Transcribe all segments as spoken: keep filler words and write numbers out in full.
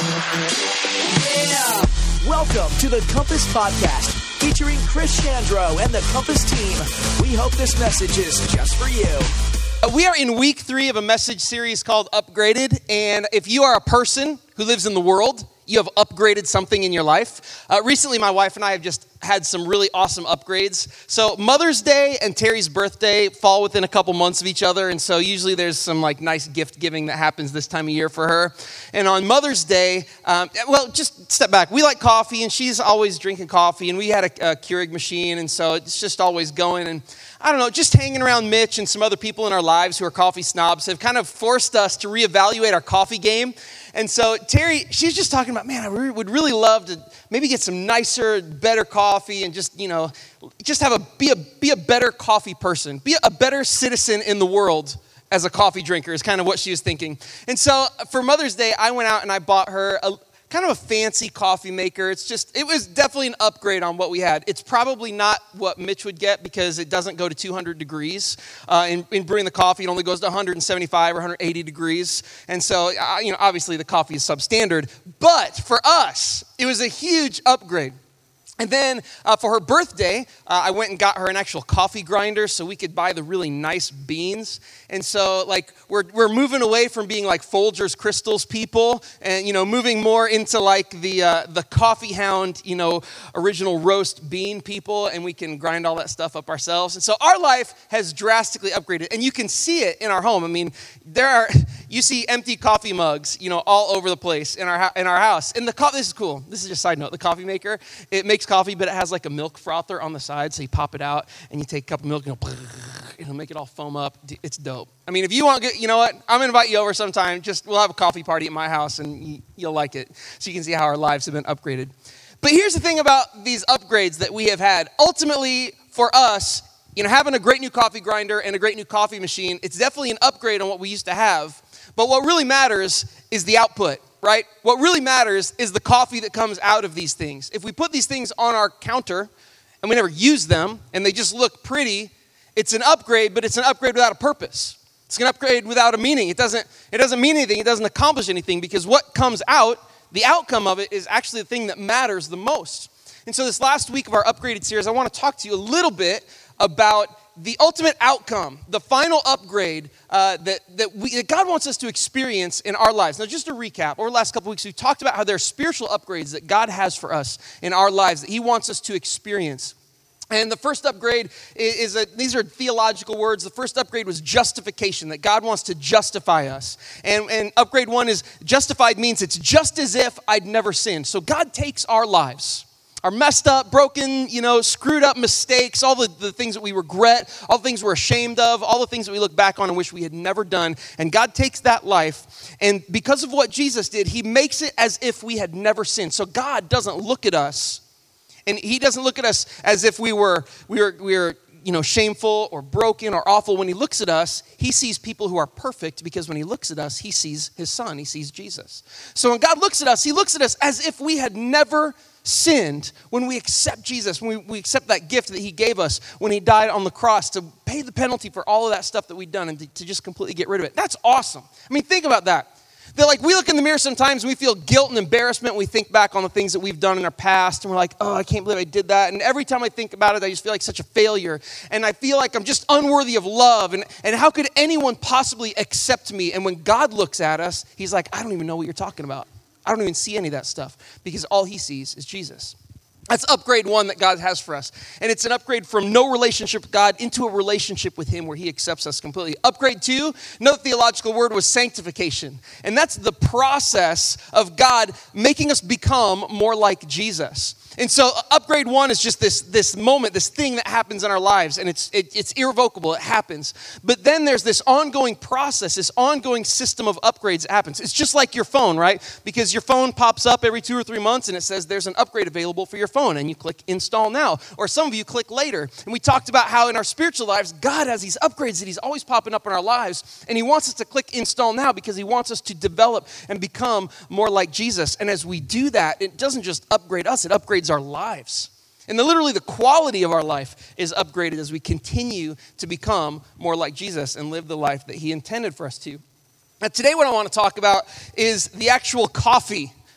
Yeah! Welcome to the Compass Podcast, featuring Chris Chandro and the Compass team. We hope this message is just for you. We are in week three of a message series called Upgraded, and if you are a person who lives in the world, you have upgraded something in your life. Uh, recently, my wife and I have just had some really awesome upgrades. So Mother's Day and Terry's birthday fall within a couple months of each other, and so usually there's some like nice gift giving that happens this time of year for her. And on Mother's Day, um, well, just step back. We like coffee, and she's always drinking coffee, and we had a, a Keurig machine, and so it's just always going. And I don't know, just hanging around Mitch and some other people in our lives who are coffee snobs have kind of forced us to reevaluate our coffee game. And so Terry, she's just talking about, man, I re- would really love to maybe get some nicer, better coffee and just, you know, just have a be a be a better coffee person, be a better citizen in the world as a coffee drinker is kind of what she was thinking. And so for Mother's Day, I went out and I bought her a kind of a fancy coffee maker. It's just, it was definitely an upgrade on what we had. It's probably not what Mitch would get because it doesn't go to two hundred degrees. Uh, in, in brewing the coffee, it only goes to one seventy-five or one eighty degrees. And so, uh, you know, obviously the coffee is substandard. But for us, it was a huge upgrade. And then uh, for her birthday, uh, I went and got her an actual coffee grinder so we could buy the really nice beans. And so, like, we're we're moving away from being like Folgers Crystals people, and you know, moving more into like the uh, the Coffee Hound, you know, original roast bean people, and we can grind all that stuff up ourselves. And so our life has drastically upgraded, and you can see it in our home. I mean, there are you see empty coffee mugs, you know, all over the place in our in our house. And the co- this is cool. This is just a side note. The coffee maker, it makes coffee, but it has like a milk frother on the side, so you pop it out and you take a cup of milk and it'll, it'll make it all foam up. It's dope. I mean, if you want to get, you know what, I'm gonna invite you over sometime. Just we'll have a coffee party at my house and you, you'll like it, so you can see how our lives have been upgraded. But here's the thing about these upgrades that we have had. Ultimately, for us, you know, having a great new coffee grinder and a great new coffee machine, it's definitely an upgrade on what we used to have. But what really matters is the output. Right? What really matters is the coffee that comes out of these things. If we put these things on our counter and we never use them and they just look pretty, it's an upgrade, but it's an upgrade without a purpose. It's an upgrade without a meaning. It doesn't, it doesn't mean anything. It doesn't accomplish anything because what comes out, the outcome of it is actually the thing that matters the most. And so this last week of our upgraded series, I want to talk to you a little bit about the ultimate outcome, the final upgrade uh, that, that, we, that God wants us to experience in our lives. Now, just to recap, over the last couple weeks, we've talked about how there are spiritual upgrades that God has for us in our lives that he wants us to experience. And the first upgrade is, is a, these are theological words. The first upgrade was justification, that God wants to justify us. And, and upgrade one is justified means it's just as if I'd never sinned. So God takes our lives, our messed up, broken, you know, screwed up mistakes, all the, the things that we regret, all the things we're ashamed of, all the things that we look back on and wish we had never done. And God takes that life, and because of what Jesus did, he makes it as if we had never sinned. So God doesn't look at us, and he doesn't look at us as if we were, we were, we were, you know, shameful or broken or awful. When he looks at us, he sees people who are perfect because when he looks at us, he sees his son, he sees Jesus. So when God looks at us, he looks at us as if we had never sinned when we accept Jesus, when we, we accept that gift that he gave us when he died on the cross to pay the penalty for all of that stuff that we've done and to, to just completely get rid of it. That's awesome. I mean, think about that. That like we look in the mirror sometimes and we feel guilt and embarrassment. We think back on the things that we've done in our past and we're like, oh, I can't believe I did that. And every time I think about it, I just feel like such a failure. And I feel like I'm just unworthy of love. And, and how could anyone possibly accept me? And when God looks at us, he's like, I don't even know what you're talking about. I don't even see any of that stuff because all he sees is Jesus. That's upgrade one that God has for us. And it's an upgrade from no relationship with God into a relationship with him where he accepts us completely. Upgrade two, another theological word was sanctification. And that's the process of God making us become more like Jesus. And so upgrade one is just this, this moment, this thing that happens in our lives, and it's it, it's irrevocable, it happens. But then there's this ongoing process, this ongoing system of upgrades that happens. It's just like your phone, right? Because your phone pops up every two or three months and it says there's an upgrade available for your phone, and you click install now. Or some of you click later. And we talked about how in our spiritual lives, God has these upgrades that he's always popping up in our lives, and he wants us to click install now because he wants us to develop and become more like Jesus. And as we do that, it doesn't just upgrade us, it upgrades our lives. And the, literally the quality of our life is upgraded as we continue to become more like Jesus and live the life that he intended for us to. Now today what I want to talk about is the actual coffee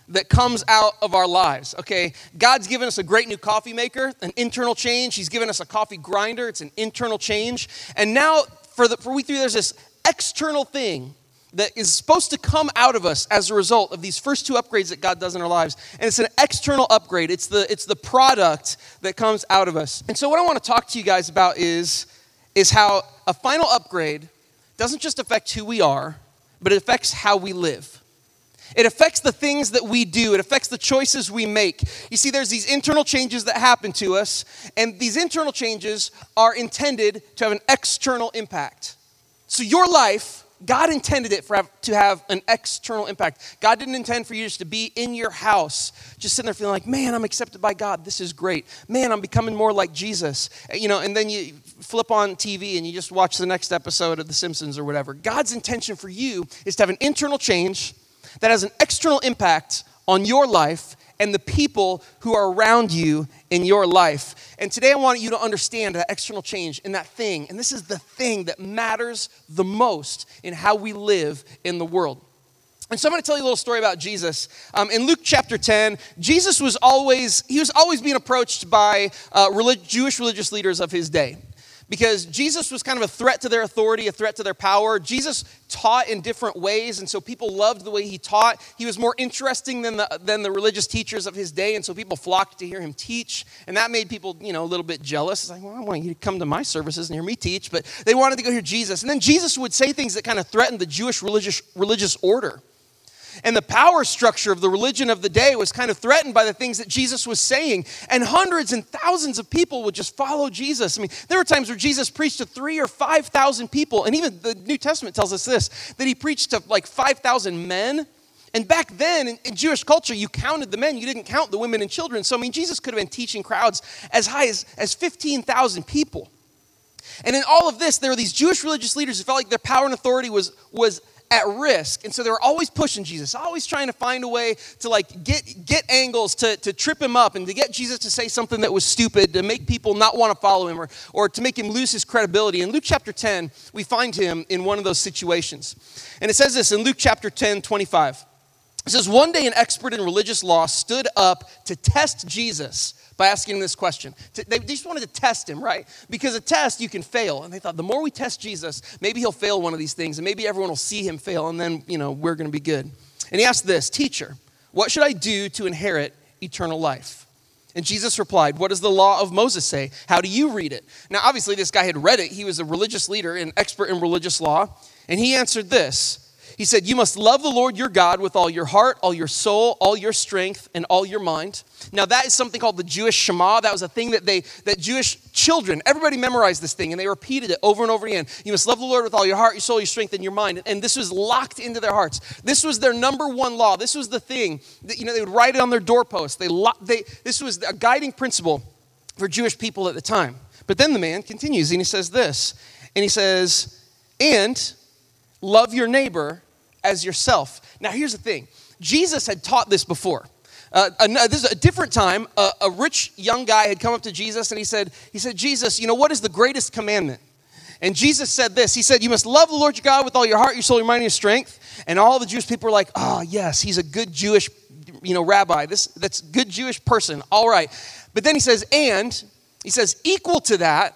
that comes out of our lives, okay? God's given us a great new coffee maker, an internal change. He's given us a coffee grinder. It's an internal change. And now for the for week three, there's this external thing that is supposed to come out of us as a result of these first two upgrades that God does in our lives. And it's an external upgrade. It's the it's the product that comes out of us. And so what I want to talk to you guys about is, is how a final upgrade doesn't just affect who we are, but it affects how we live. It affects the things that we do. It affects the choices we make. You see, there's these internal changes that happen to us, and these internal changes are intended to have an external impact. So your life, God intended it for have, to have an external impact. God didn't intend for you just to be in your house, just sitting there feeling like, man, I'm accepted by God. This is great. Man, I'm becoming more like Jesus. You know, and then you flip on T V and you just watch the next episode of The Simpsons or whatever. God's intention for you is to have an internal change that has an external impact on your life and the people who are around you in your life. And today I want you to understand that external change in that thing. And this is the thing that matters the most in how we live in the world. And so I'm going to tell you a little story about Jesus. Um, in Luke chapter ten, Jesus was always, he was always being approached by uh, relig- Jewish religious leaders of his day. Because Jesus was kind of a threat to their authority, a threat to their power. Jesus taught in different ways, and so people loved the way he taught. He was more interesting than the than the religious teachers of his day, and so people flocked to hear him teach. And that made people, you know, a little bit jealous. It's like, well, I want you to come to my services and hear me teach, but they wanted to go hear Jesus. And then Jesus would say things that kind of threatened the Jewish religious religious order. And the power structure of the religion of the day was kind of threatened by the things that Jesus was saying. And hundreds and thousands of people would just follow Jesus. I mean, there were times where Jesus preached to three or five thousand people. And even the New Testament tells us this, that he preached to like five thousand men. And back then, in, in Jewish culture, you counted the men. You didn't count the women and children. So, I mean, Jesus could have been teaching crowds as high as, as fifteen thousand people. And in all of this, there were these Jewish religious leaders who felt like their power and authority was was at risk. And so they were always pushing Jesus, always trying to find a way to like get get angles to, to trip him up and to get Jesus to say something that was stupid, to make people not want to follow him or, or to make him lose his credibility. In Luke chapter ten, we find him in one of those situations. And it says this in Luke chapter ten, twenty-five. It says, one day an expert in religious law stood up to test Jesus by asking him this question. They just wanted to test him, right? Because a test, you can fail. And they thought, the more we test Jesus, maybe he'll fail one of these things, and maybe everyone will see him fail, and then, you know, we're going to be good. And he asked this, teacher, what should I do to inherit eternal life? And Jesus replied, what does the law of Moses say? How do you read it? Now, obviously, this guy had read it. He was a religious leader, an expert in religious law. And he answered this. He said, you must love the Lord your God with all your heart, all your soul, all your strength, and all your mind. Now that is something called the Jewish Shema. That was a thing that they, that Jewish children, everybody memorized this thing and they repeated it over and over again. You must love the Lord with all your heart, your soul, your strength, and your mind. And this was locked into their hearts. This was their number one law. This was the thing that, you know, they would write it on their doorposts. They, they, this was a guiding principle for Jewish people at the time. But then the man continues and he says this, and he says, and love your neighbor as yourself. Now, here's the thing. Jesus had taught this before. Uh, this is a different time. Uh, a rich young guy had come up to Jesus and he said, he said, Jesus, you know, what is the greatest commandment? And Jesus said this. He said, you must love the Lord your God with all your heart, your soul, your mind, and your strength. And all the Jewish people were like, oh, yes, he's a good Jewish, you know, rabbi. This, that's a good Jewish person. All right. But then he says, and he says, equal to that.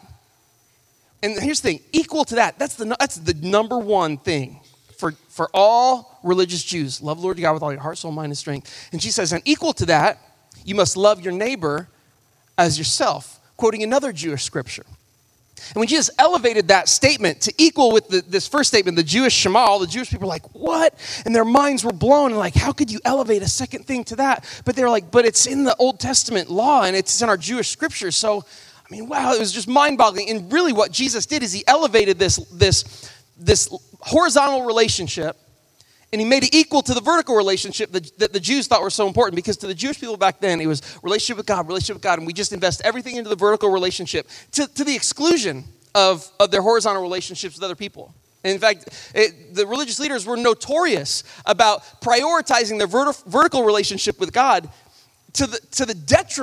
And here's the thing. Equal to that. That's the, that's the number one thing. For, for all religious Jews, love the Lord your God with all your heart, soul, mind, and strength. And she says, and equal to that, you must love your neighbor as yourself, quoting another Jewish scripture. And when Jesus elevated that statement to equal with the, this first statement, the Jewish Shema, all the Jewish people were like, what? And their minds were blown. And like, how could you elevate a second thing to that? But they're like, but it's in the Old Testament law and it's in our Jewish scriptures. So, I mean, wow, it was just mind-boggling. And really what Jesus did is he elevated this, this, this horizontal relationship, and he made it equal to the vertical relationship that, that the Jews thought were so important, because to the Jewish people back then, it was relationship with God, relationship with God, and we just invest everything into the vertical relationship to, to the exclusion of, of their horizontal relationships with other people. And in fact, it, the religious leaders were notorious about prioritizing their verti- vertical relationship with God to the, to the detriment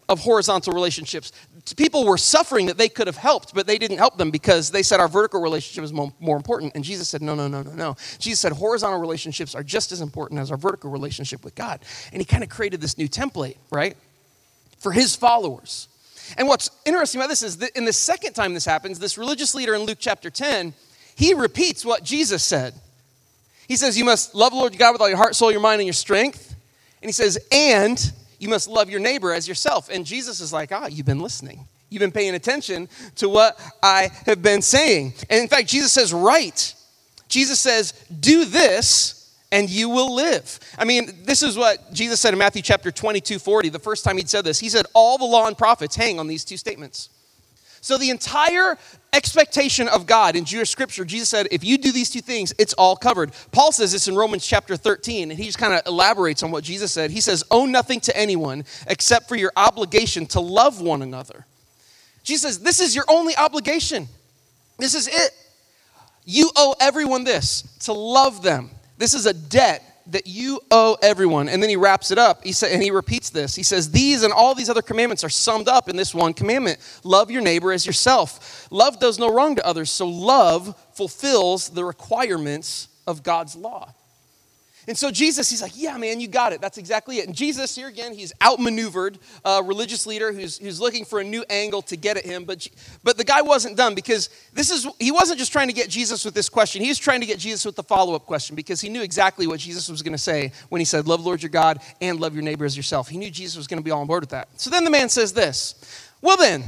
of horizontal relationships. People were suffering that they could have helped, but they didn't help them because they said our vertical relationship is more, more important. And Jesus said, no, no, no, no, no. Jesus said horizontal relationships are just as important as our vertical relationship with God. And he kind of created this new template, right, for his followers. And what's interesting about this is that in the second time this happens, this religious leader in Luke chapter ten, he repeats what Jesus said. He says, you must love the Lord your God with all your heart, soul, your mind, and your strength. And he says, and you must love your neighbor as yourself. And Jesus is like, ah, you've been listening. You've been paying attention to what I have been saying. And in fact, Jesus says, right. Jesus says, do this and you will live. I mean, this is what Jesus said in Matthew chapter twenty-two, forty. The first time he'd said this, he said, all the law and prophets hang on these two statements. So the entire expectation of God in Jewish scripture, Jesus said, if you do these two things, it's all covered. Paul says this in Romans chapter thirteen, and he just kind of elaborates on what Jesus said. He says, owe nothing to anyone except for your obligation to love one another. Jesus says, this is your only obligation. This is it. You owe everyone this, to love them. This is a debt that you owe everyone. And then he wraps it up. He said, and he repeats this. He says, these and all these other commandments are summed up in this one commandment. Love your neighbor as yourself. Love does no wrong to others, so love fulfills the requirements of God's law. And so Jesus, he's like, yeah, man, you got it. That's exactly it. And Jesus, here again, he's outmaneuvered a religious leader who's, who's looking for a new angle to get at him. But, but the guy wasn't done because this is he wasn't just trying to get Jesus with this question. He was trying to get Jesus with the follow-up question because he knew exactly what Jesus was going to say when he said, love the Lord your God and love your neighbor as yourself. He knew Jesus was going to be all on board with that. So then the man says this, well then,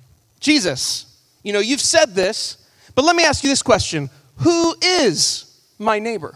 Jesus, you know, you've said this, but let me ask you this question. Who is my neighbor?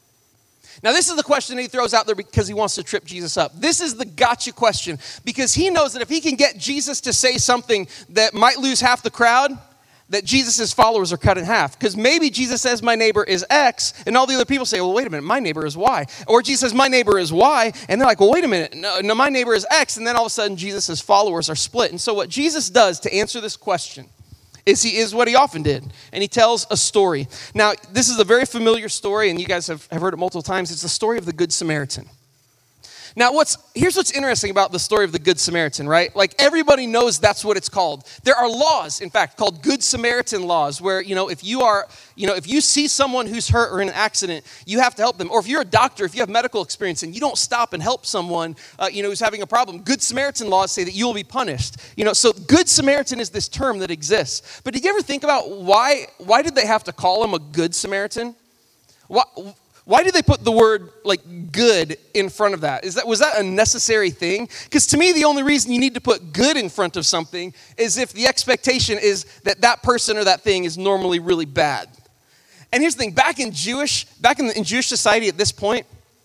Now, this is the question that he throws out there because he wants to trip Jesus up. This is the gotcha question because he knows that if he can get Jesus to say something that might lose half the crowd, that Jesus' followers are cut in half. Because maybe Jesus says, my neighbor is X, and all the other people say, well, wait a minute, my neighbor is Y. Or Jesus says, my neighbor is Y, and they're like, well, wait a minute, no, no, my neighbor is X, and then all of a sudden Jesus' followers are split. And so what Jesus does to answer this question is he is what he often did, and he tells a story. Now, this is a very familiar story, and you guys have, have heard it multiple times. It's the story of the Good Samaritan. Now, what's here's what's interesting about the story of the Good Samaritan, right? Like, everybody knows that's what it's called. There are laws, in fact, called Good Samaritan laws, where, you know, if you are, you know, if you see someone who's hurt or in an accident, you have to help them. Or if you're a doctor, if you have medical experience and you don't stop and help someone, uh, you know, who's having a problem, Good Samaritan laws say that you will be punished. You know, so Good Samaritan is this term that exists. But did you ever think about why, why did they have to call him a Good Samaritan? Why, Why did they put the word, like, good in front of that? Is that was that a necessary thing? Because to me, the only reason you need to put good in front of something is if the expectation is that that person or that thing is normally really bad. And here's the thing, back in Jewish, back in, the, in Jewish society at this point,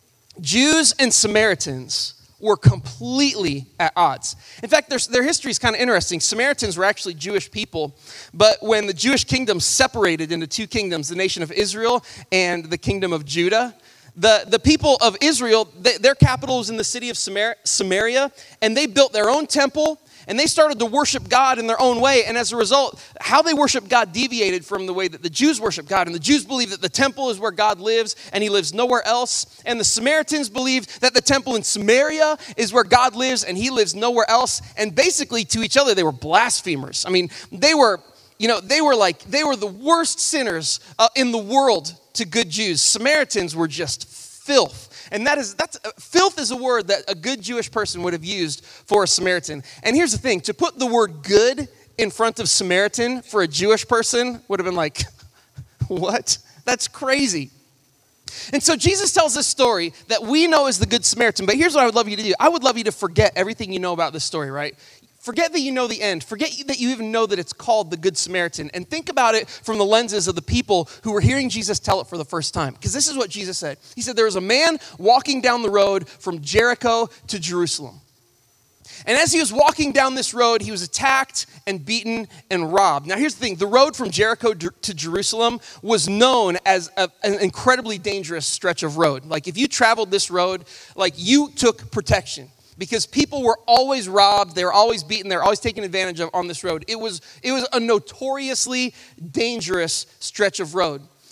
Jews and Samaritans were completely at odds. In fact, their, their history is kind of interesting. Samaritans were actually Jewish people, but when the Jewish kingdom separated into two kingdoms, the nation of Israel and the kingdom of Judah, the, the people of Israel, they, their capital was in the city of Samar- Samaria, and they built their own temple, and they started to worship God in their own way. And as a result, how they worship God deviated from the way that the Jews worship God. And the Jews believe that the temple is where God lives and he lives nowhere else. And the Samaritans believed that the temple in Samaria is where God lives and he lives nowhere else. And basically to each other, they were blasphemers. I mean, they were, you know, they were like, they were the worst sinners uh, in the world to good Jews. Samaritans were just filth. And that is, that's, uh, filth is a word that a good Jewish person would have used for a Samaritan. And here's the thing, to put the word good in front of Samaritan for a Jewish person would have been like, what? That's crazy. And so Jesus tells this story that we know as the Good Samaritan, but here's what I would love you to do. I would love you to forget everything you know about this story, right? Forget that you know the end. Forget that you even know that it's called the Good Samaritan. And think about it from the lenses of the people who were hearing Jesus tell it for the first time. Because this is what Jesus said. He said, there was a man walking down the road from Jericho to Jerusalem. And as he was walking down this road, he was attacked and beaten and robbed. Now here's the thing. The road from Jericho to Jerusalem was known as a, an incredibly dangerous stretch of road. Like if you traveled this road, like you took protection. Because people were always robbed, they were always beaten, they were always taken advantage of on this road. It was, it was a notoriously dangerous stretch of road.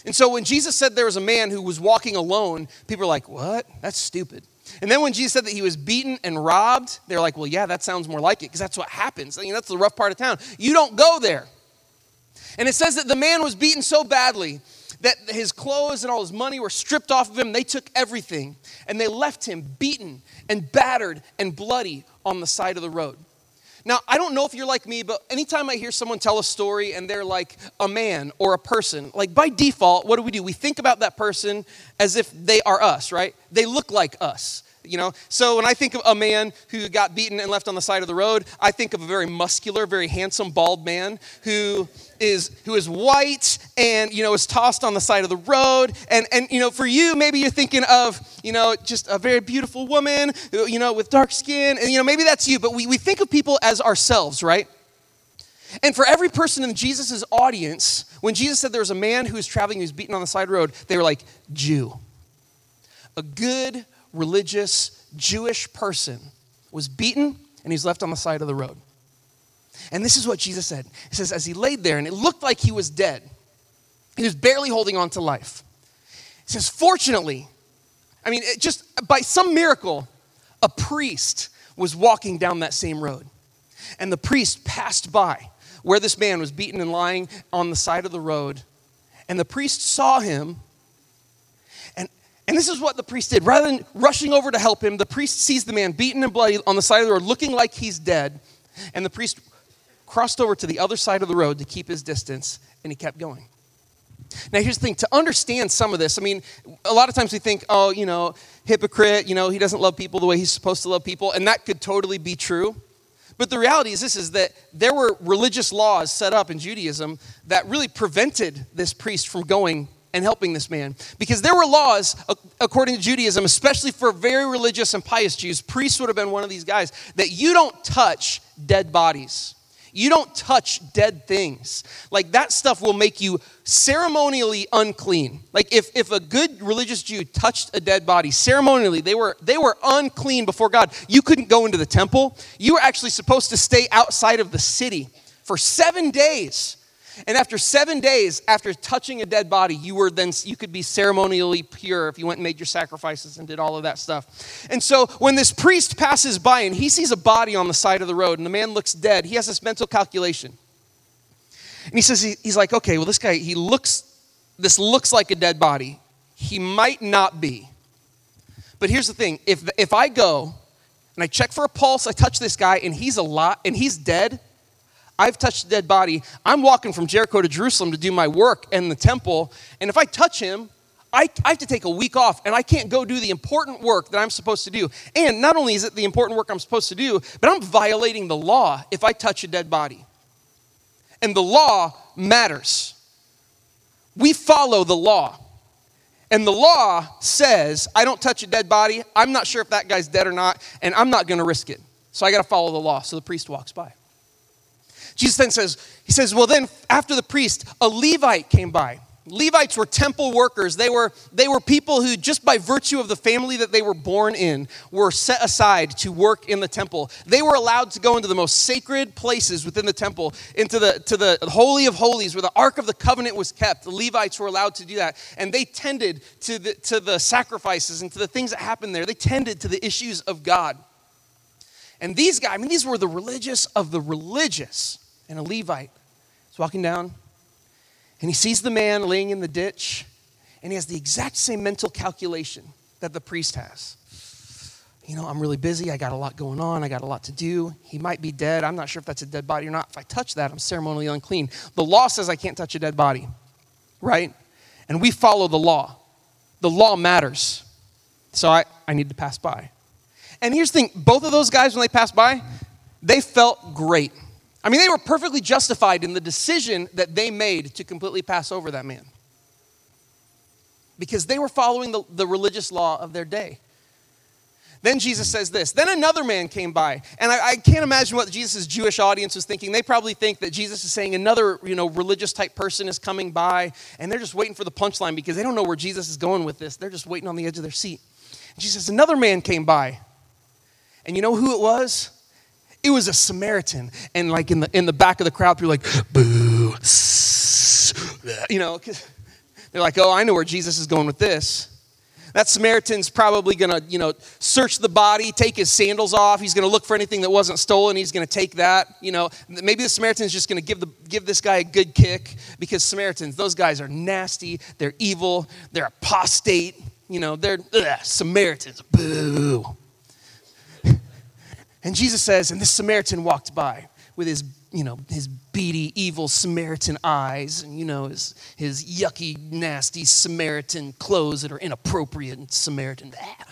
And so when Jesus said there was a man who was walking alone, people were like, what? That's stupid. And then when Jesus said that he was beaten and robbed, they're like, well, yeah, that sounds more like it because that's what happens. I mean, that's the rough part of town. You don't go there. And it says that the man was beaten so badly that his clothes and all his money were stripped off of him. They took everything and they left him beaten and battered and bloody on the side of the road. Now, I don't know if you're like me, but anytime I hear someone tell a story and they're like a man or a person, like by default, what do we do? We think about that person as if they are us, right? They look like us, you know? So when I think of a man who got beaten and left on the side of the road, I think of a very muscular, very handsome, bald man who is who is white and, you know, is tossed on the side of the road. And, and you know, for you, maybe you're thinking of, you know, just a very beautiful woman, you know, with dark skin. And, you know, maybe that's you. But we, we think of people as ourselves, right? And for every person in Jesus' audience, when Jesus said there was a man who was traveling, who was beaten on the side of the road, they were like, Jew. A good, religious, Jewish person was beaten and he's left on the side of the road. And this is what Jesus said. He says, as he laid there and it looked like he was dead, he was barely holding on to life. He says, fortunately, I mean, it just by some miracle, a priest was walking down that same road. And the priest passed by where this man was beaten and lying on the side of the road. And the priest saw him. And, and this is what the priest did. Rather than rushing over to help him, the priest sees the man beaten and bloody on the side of the road, looking like he's dead. And the priest crossed over to the other side of the road to keep his distance, and he kept going. Now, here's the thing. To understand some of this, I mean, a lot of times we think, oh, you know, hypocrite, you know, he doesn't love people the way he's supposed to love people, and that could totally be true. But the reality is this, is that there were religious laws set up in Judaism that really prevented this priest from going and helping this man. Because there were laws, according to Judaism, especially for very religious and pious Jews, priests would have been one of these guys, that you don't touch dead bodies. You don't touch dead things. Like that stuff will make you ceremonially unclean. Like if, if a good religious Jew touched a dead body, ceremonially, they were they were unclean before God. You couldn't go into the temple. You were actually supposed to stay outside of the city for seven days. And after seven days, after touching a dead body, you were then you could be ceremonially pure if you went and made your sacrifices and did all of that stuff. And so when this priest passes by and he sees a body on the side of the road and the man looks dead, he has this mental calculation. And he says, he, he's like, okay, well, this guy, he looks, this looks like a dead body. He might not be. But here's the thing. If if I go and I check for a pulse, I touch this guy and he's alive and he's dead, I've touched a dead body. I'm walking from Jericho to Jerusalem to do my work in the temple. And if I touch him, I, I have to take a week off. And I can't go do the important work that I'm supposed to do. And not only is it the important work I'm supposed to do, but I'm violating the law if I touch a dead body. And the law matters. We follow the law. And the law says, I don't touch a dead body. I'm not sure if that guy's dead or not. And I'm not going to risk it. So I got to follow the law. So the priest walks by. Jesus then says, he says, well then after the priest, a Levite came by. Levites were temple workers. They were, they were people who just by virtue of the family that they were born in were set aside to work in the temple. They were allowed to go into the most sacred places within the temple, into the, to the Holy of Holies where the Ark of the Covenant was kept. The Levites were allowed to do that. And they tended to the, to the sacrifices and to the things that happened there. They tended to the issues of God. And these guys, I mean, these were the religious of the religious. And a Levite is walking down, and he sees the man laying in the ditch, and he has the exact same mental calculation that the priest has. You know, I'm really busy. I got a lot going on. I got a lot to do. He might be dead. I'm not sure if that's a dead body or not. If I touch that, I'm ceremonially unclean. The law says I can't touch a dead body, right? And we follow the law. The law matters. So I, I need to pass by. And here's the thing. Both of those guys, when they passed by, they felt great. I mean, they were perfectly justified in the decision that they made to completely pass over that man. Because they were following the, the religious law of their day. Then Jesus says this. Then another man came by. And I, I can't imagine what Jesus' Jewish audience was thinking. They probably think that Jesus is saying another, you know, religious type person is coming by. And they're just waiting for the punchline because they don't know where Jesus is going with this. They're just waiting on the edge of their seat. And Jesus says, another man came by. And you know who it was? It was a Samaritan, and like in the in the back of the crowd, people were like, boo, you know, They're like, oh, I know where Jesus is going with this. That Samaritan's probably going to, you know, search the body, take his sandals off. He's going to look for anything that wasn't stolen. He's going to take that. You know, maybe the Samaritan's just going to give the give this guy a good kick, because Samaritans, those guys are nasty. They're evil. They're apostate. You know, they're ugh, Samaritans. Boo. And Jesus says, and this Samaritan walked by with his, you know, his beady, evil Samaritan eyes, and, you know, his, his yucky, nasty Samaritan clothes that are inappropriate and Samaritan. And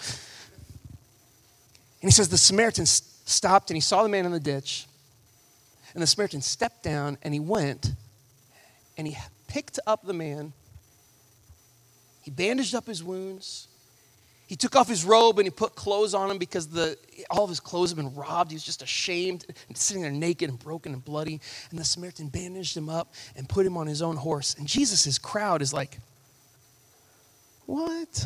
he says the Samaritan stopped and he saw the man in the ditch, and the Samaritan stepped down and he went and he picked up the man. He bandaged up his wounds. He took off his robe and he put clothes on him, because the all of his clothes had been robbed. He was just ashamed and sitting there naked and broken and bloody. And the Samaritan bandaged him up and put him on his own horse. And Jesus' crowd is like, what?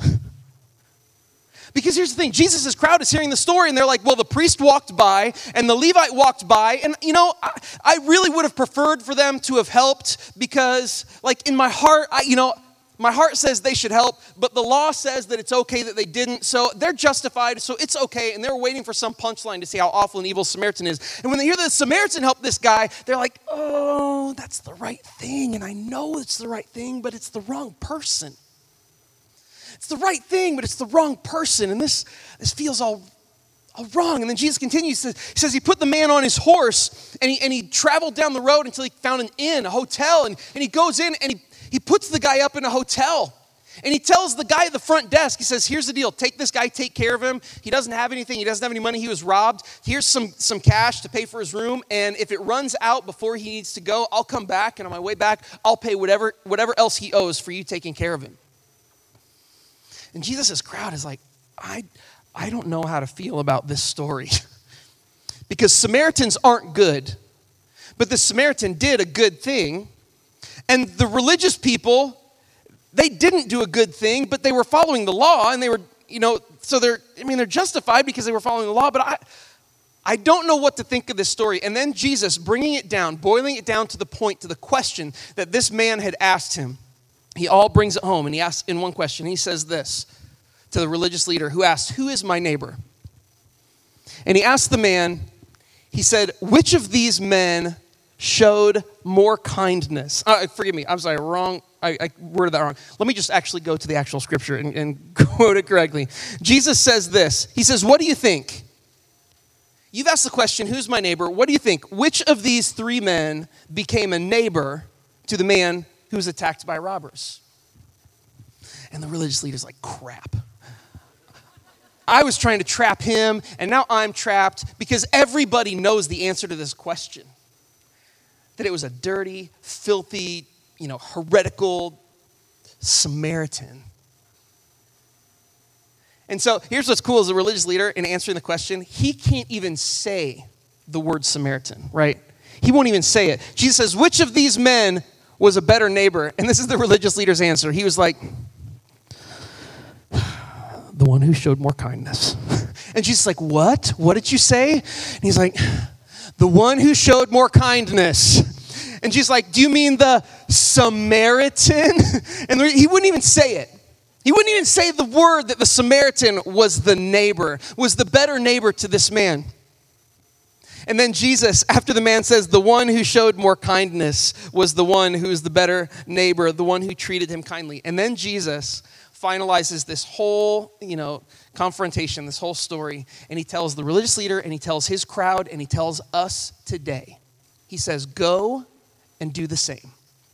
Because here's the thing. Jesus' crowd is hearing the story, and they're like, well, the priest walked by and the Levite walked by. And, you know, I, I really would have preferred for them to have helped, because, like, in my heart, I, you know, my heart says they should help, but the law says that it's okay that they didn't, so they're justified, so it's okay, and they're waiting for some punchline to see how awful and evil Samaritan is. And when they hear that the Samaritan helped this guy, they're like, oh, that's the right thing, and I know it's the right thing, but it's the wrong person. It's the right thing, but it's the wrong person, and this, this feels all, all wrong. And then Jesus continues, he says he put the man on his horse, and he, and he traveled down the road until he found an inn, a hotel, and, and he goes in, and he He puts the guy up in a hotel, and he tells the guy at the front desk, he says, here's the deal. Take this guy, take care of him. He doesn't have anything. He doesn't have any money. He was robbed. Here's some, some cash to pay for his room, and if it runs out before he needs to go, I'll come back, and on my way back, I'll pay whatever, whatever else he owes for you taking care of him. And Jesus' crowd is like, I, I don't know how to feel about this story. Because Samaritans aren't good, but the Samaritan did a good thing. And the religious people, they didn't do a good thing, but they were following the law, and they were, you know, so they're, I mean, they're justified because they were following the law, but I, I don't know what to think of this story. And then Jesus, bringing it down, boiling it down to the point, to the question that this man had asked him, he all brings it home, and he asks in one question, he says this to the religious leader who asked, who is my neighbor? And he asked the man, he said, which of these men showed more kindness? Uh, forgive me, I'm sorry, wrong. I, I worded that wrong. Let me just actually go to the actual scripture and, and quote it correctly. Jesus says this. He says, what do you think? You've asked the question, who's my neighbor? What do you think? Which of these three men became a neighbor to the man who was attacked by robbers? And the religious leader's like, crap. I was trying to trap him, and now I'm trapped, because everybody knows the answer to this question. That it was a dirty, filthy, you know, heretical Samaritan. And so here's what's cool as a religious leader in answering the question. He can't even say the word Samaritan, right? He won't even say it. Jesus says, which of these men was a better neighbor? And this is the religious leader's answer. He was like, the one who showed more kindness. And Jesus is like, what? What did you say? And he's like, the one who showed more kindness. And she's like, do you mean the Samaritan? And he wouldn't even say it. He wouldn't even say the word that the Samaritan was the neighbor, was the better neighbor to this man. And then Jesus, after the man says, the one who showed more kindness was the one who is the better neighbor, the one who treated him kindly. And then Jesus finalizes this whole, you know, confrontation, this whole story, and he tells the religious leader, and he tells his crowd, and he tells us today. He says, go and do the same.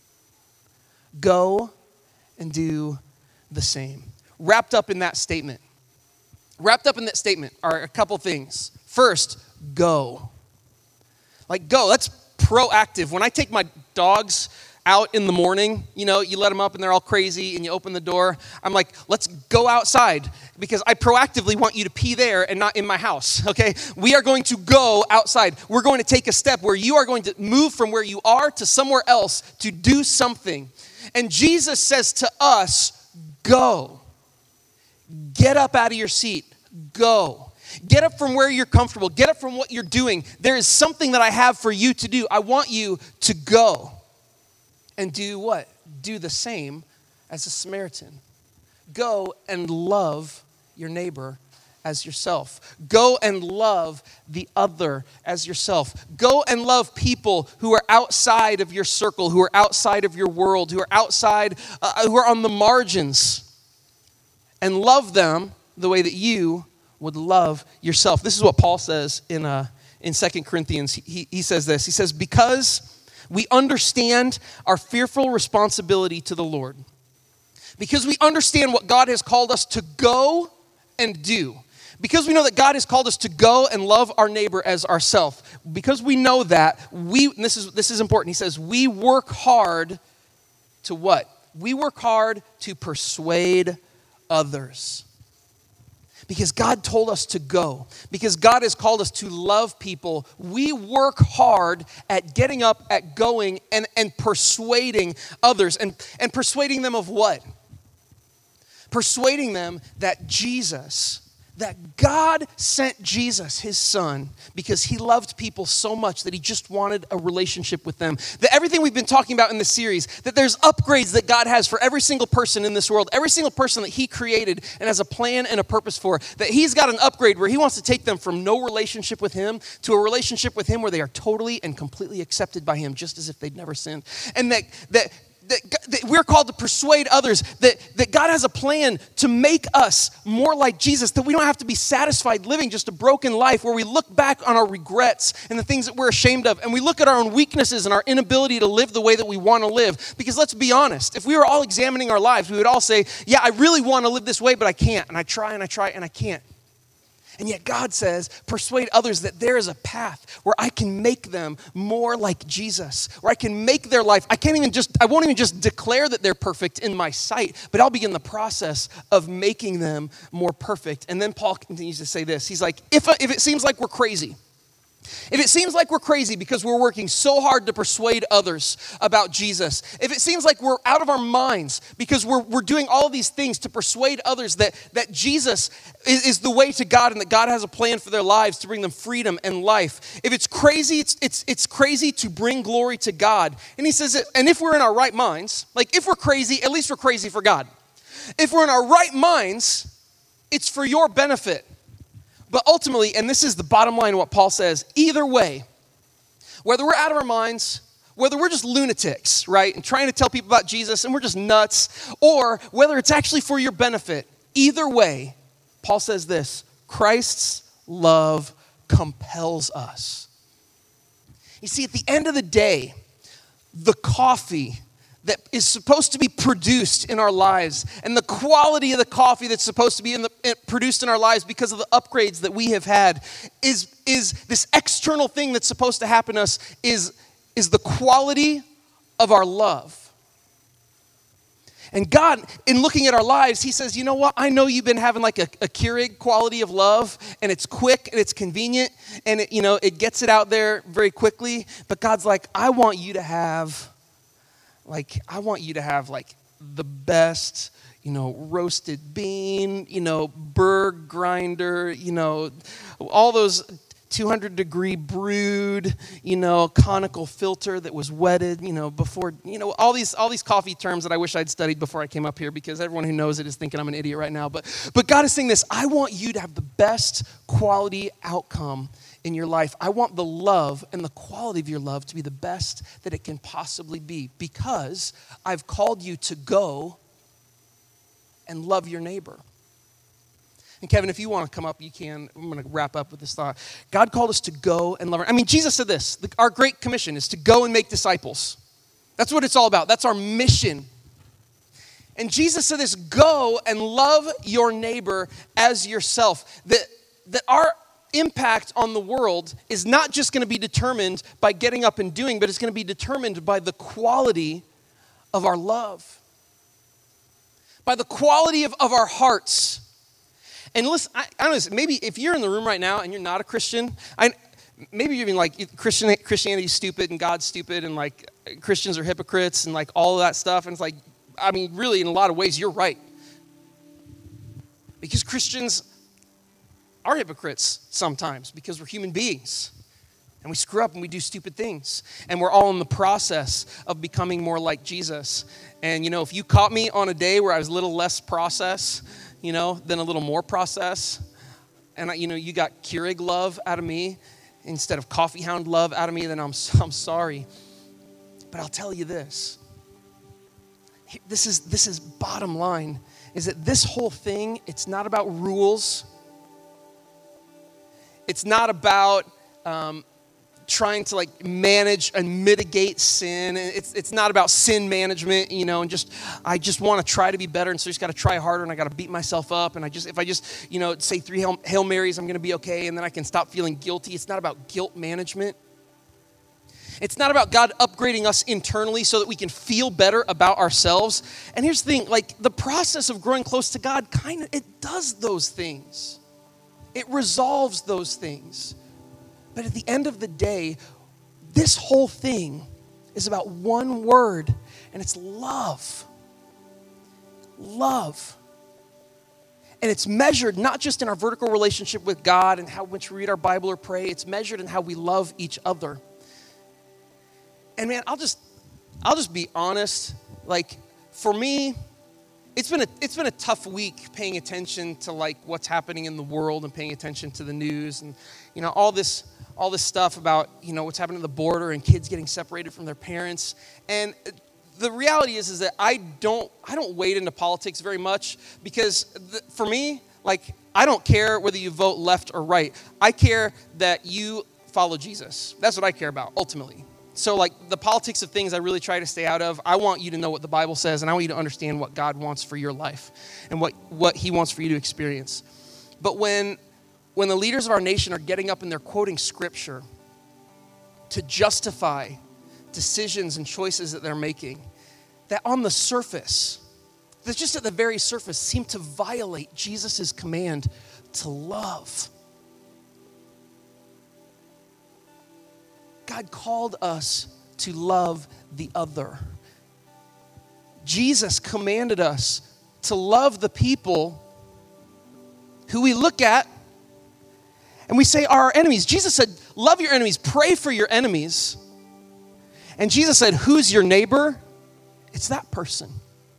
Go and do the same. Wrapped up in that statement, wrapped up in that statement are a couple things. First, go. Like, go. That's proactive. When I take my dogs out in the morning, you know, you let them up and they're all crazy and you open the door. I'm like, let's go outside because I proactively want you to pee there and not in my house, okay? We are going to go outside. We're going to take a step where you are going to move from where you are to somewhere else to do something. And Jesus says to us, go. Get up out of your seat. Go. Get up from where you're comfortable. Get up from what you're doing. There is something that I have for you to do. I want you to go. And do what? Do the same as a Samaritan. Go and love your neighbor as yourself. Go and love the other as yourself. Go and love people who are outside of your circle, who are outside of your world, who are outside, uh, who are on the margins. And love them the way that you would love yourself. This is what Paul says in uh, in Second Corinthians. He, he says this. He says, because we understand our fearful responsibility to the Lord, because we understand what God has called us to go and do, because we know that God has called us to go and love our neighbor as ourselves, because we know that, we, and this is, this is important, he says, we work hard to what? We work hard to persuade others. Because God told us to go, because God has called us to love people, we work hard at getting up, at going, and, and persuading others. And, and persuading them of what? Persuading them that Jesus, that God sent Jesus, his son, because he loved people so much that he just wanted a relationship with them. That everything we've been talking about in this series, that there's upgrades that God has for every single person in this world, every single person that he created and has a plan and a purpose for, that he's got an upgrade where he wants to take them from no relationship with him to a relationship with him where they are totally and completely accepted by him, just as if they'd never sinned. And that that That, that we're called to persuade others that, that God has a plan to make us more like Jesus, that we don't have to be satisfied living just a broken life where we look back on our regrets and the things that we're ashamed of, and we look at our own weaknesses and our inability to live the way that we want to live. Because let's be honest, if we were all examining our lives, we would all say, yeah, I really want to live this way, but I can't, and I try and I try and I can't. And yet God says, persuade others that there is a path where I can make them more like Jesus, where I can make their life, I can't even just, I won't even just declare that they're perfect in my sight, but I'll begin the process of making them more perfect. And then Paul continues to say this. He's like, if, if it seems like we're crazy, if it seems like we're crazy because we're working so hard to persuade others about Jesus, if it seems like we're out of our minds because we're, we're doing all these things to persuade others that, that Jesus is, is the way to God and that God has a plan for their lives to bring them freedom and life, if it's crazy, it's, it's, it's crazy to bring glory to God. And he says, and if we're in our right minds, like if we're crazy, at least we're crazy for God. If we're in our right minds, it's for your benefit. But ultimately, and this is the bottom line of what Paul says, either way, whether we're out of our minds, whether we're just lunatics, right, and trying to tell people about Jesus and we're just nuts, or whether it's actually for your benefit, either way, Paul says this, Christ's love compels us. You see, at the end of the day, the coffee that is supposed to be produced in our lives and the quality of the coffee that's supposed to be in the, produced in our lives because of the upgrades that we have had is, is this external thing that's supposed to happen to us is, is the quality of our love. And God, in looking at our lives, he says, you know what? I know you've been having like a, a Keurig quality of love, and it's quick and it's convenient, and it, you know, it gets it out there very quickly. But God's like, I want you to have Like, I want you to have, like, the best, you know, roasted bean, you know, Berg grinder, you know, all those two hundred degree brewed, you know, conical filter that was wetted, you know, before, you know, all these all these coffee terms that I wish I'd studied before I came up here because everyone who knows it is thinking I'm an idiot right now. But, but God is saying this, I want you to have the best quality outcome in your life. I want the love and the quality of your love to be the best that it can possibly be because I've called you to go and love your neighbor. And Kevin, if you want to come up, you can. I'm going to wrap up with this thought. God called us to go and love. I mean, Jesus said this, our great commission is to go and make disciples. That's what it's all about. That's our mission. And Jesus said this, go and love your neighbor as yourself. That, that our impact on the world is not just going to be determined by getting up and doing, but it's going to be determined by the quality of our love, by the quality of, of our hearts. And listen, I, I don't know, maybe if you're in the room right now and you're not a Christian, I, maybe you're even like Christian, Christianity's stupid and God's stupid and like Christians are hypocrites and like all of that stuff. And it's like, I mean, really in a lot of ways, you're right. Because Christians are hypocrites sometimes because we're human beings. And we screw up and we do stupid things. And we're all in the process of becoming more like Jesus. And, you know, if you caught me on a day where I was a little less process, you know, than a little more process, and, you know, you got Keurig love out of me instead of coffee hound love out of me, then I'm, I'm sorry. But I'll tell you this. This is, this is bottom line, is that this whole thing, it's not about rules. It's not about um, trying to like manage and mitigate sin. It's it's not about sin management, you know, and just, I just want to try to be better, and so I just got to try harder, and I got to beat myself up, and I just, if I just, you know, say three Hail, Hail Marys, I'm going to be okay, and then I can stop feeling guilty. It's not about guilt management. It's not about God upgrading us internally so that we can feel better about ourselves. And here's the thing, like the process of growing close to God, kind of, it does those things. It resolves those things. But at the end of the day, this whole thing is about one word, and it's love. Love. And it's measured not just in our vertical relationship with God and how much we read our Bible or pray, it's measured in how we love each other. And man, I'll just I'll just be honest, like for me, It's been a it's been a tough week paying attention to like what's happening in the world and paying attention to the news and you know all this all this stuff about you know what's happening at the border and kids getting separated from their parents. And the reality is is that I don't I don't wade into politics very much because the, for me, like I don't care whether you vote left or right. I care that you follow Jesus. That's what I care about ultimately. So like the politics of things I really try to stay out of. I want you to know what the Bible says, and I want you to understand what God wants for your life and what, what he wants for you to experience. But when, when the leaders of our nation are getting up and they're quoting scripture to justify decisions and choices that they're making, that on the surface, that just at the very surface seem to violate Jesus' command to love. God called us to love the other. Jesus commanded us to love the people who we look at and we say are our enemies. Jesus said, love your enemies, pray for your enemies. And Jesus said, who's your neighbor? It's that person.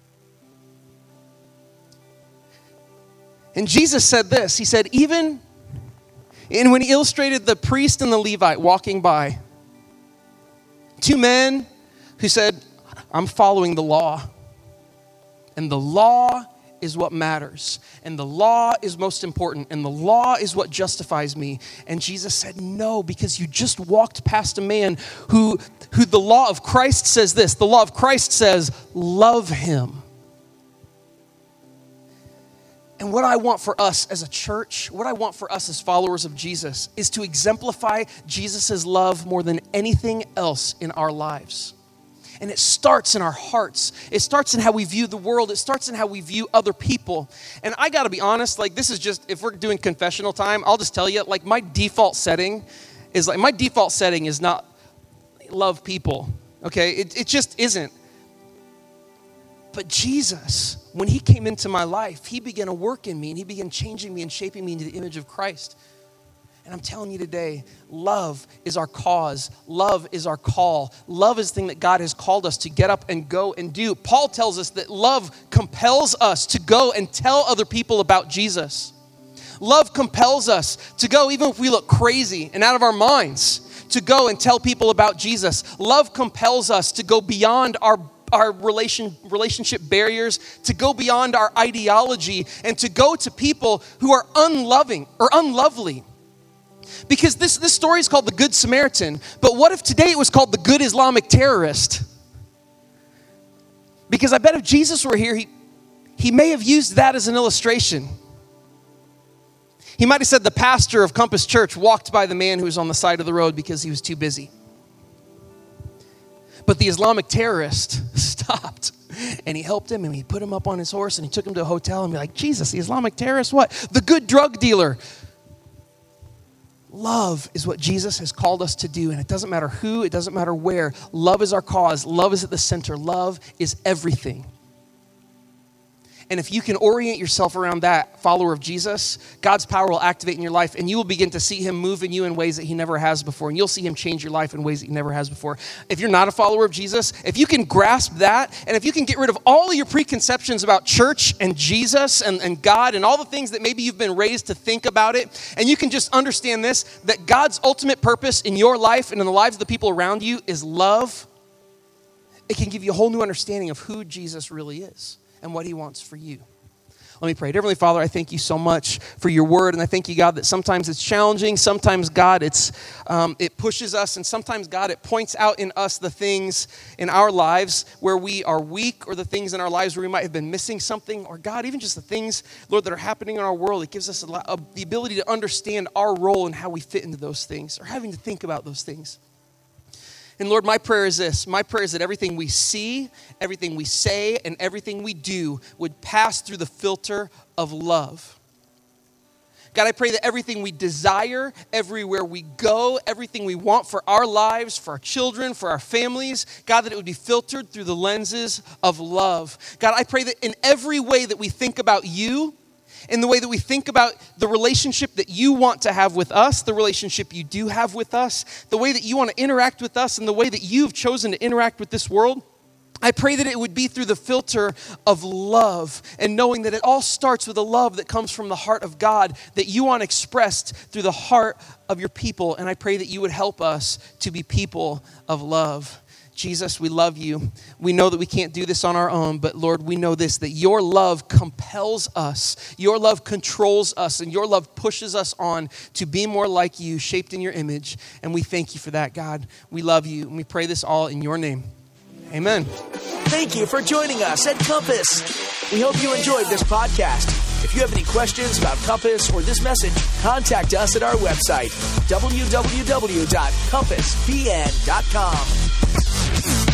And Jesus said this, he said, even, and when he illustrated the priest and the Levite walking by, two men who said, I'm following the law. And the law is what matters. And the law is most important. And the law is what justifies me. And Jesus said, no, because you just walked past a man who, who the law of Christ says this. The law of Christ says, love him. And what I want for us as a church, what I want for us as followers of Jesus is to exemplify Jesus' love more than anything else in our lives. And it starts in our hearts. It starts in how we view the world. It starts in how we view other people. And I gotta be honest, like this is just, if we're doing confessional time, I'll just tell you, like my default setting is like, my default setting is not love people, okay? It, it just isn't. But Jesus, when he came into my life, he began to work in me and he began changing me and shaping me into the image of Christ. And I'm telling you today, love is our cause. Love is our call. Love is the thing that God has called us to get up and go and do. Paul tells us that love compels us to go and tell other people about Jesus. Love compels us to go, even if we look crazy and out of our minds, to go and tell people about Jesus. Love compels us to go beyond our our relation, relationship barriers, to go beyond our ideology and to go to people who are unloving or unlovely. Because this, this story is called the Good Samaritan, but what if today it was called the Good Islamic Terrorist? Because I bet if Jesus were here, he, he may have used that as an illustration. He might have said the pastor of Compass Church walked by the man who was on the side of the road because he was too busy. But the Islamic terrorist stopped and he helped him and he put him up on his horse and he took him to a hotel and be like, Jesus, the Islamic terrorist, what? The good drug dealer. Love is what Jesus has called us to do, and it doesn't matter who, it doesn't matter where. Love is our cause. Love is at the center. Love is everything. And if you can orient yourself around that follower of Jesus, God's power will activate in your life, and you will begin to see him move in you in ways that he never has before. And you'll see him change your life in ways that he never has before. If you're not a follower of Jesus, if you can grasp that, and if you can get rid of all of your preconceptions about church and Jesus and, and God and all the things that maybe you've been raised to think about it, and you can just understand this, that God's ultimate purpose in your life and in the lives of the people around you is love, it can give you a whole new understanding of who Jesus really is and what he wants for you. Let me pray. Heavenly Father, I thank you so much for your word, and I thank you, God, that sometimes it's challenging, sometimes, God, it's um, it pushes us, and sometimes, God, it points out in us the things in our lives where we are weak, or the things in our lives where we might have been missing something, or, God, even just the things, Lord, that are happening in our world. It gives us a, a, the ability to understand our role and how we fit into those things, or having to think about those things. And Lord, my prayer is this. My prayer is that everything we see, everything we say, and everything we do would pass through the filter of love. God, I pray that everything we desire, everywhere we go, everything we want for our lives, for our children, for our families, God, that it would be filtered through the lenses of love. God, I pray that in every way that we think about you, in the way that we think about the relationship that you want to have with us, the relationship you do have with us, the way that you want to interact with us, and the way that you've chosen to interact with this world, I pray that it would be through the filter of love, and knowing that it all starts with a love that comes from the heart of God that you want expressed through the heart of your people. And I pray that you would help us to be people of love. Jesus, we love you. We know that we can't do this on our own, but Lord, we know this, that your love compels us, your love controls us, and your love pushes us on to be more like you, shaped in your image. And we thank you for that, God. We love you, and we pray this all in your name. Amen. Thank you for joining us at Compass. We hope you enjoyed this podcast. If you have any questions about Compass or this message, contact us at our website, w w w dot compass p n dot com.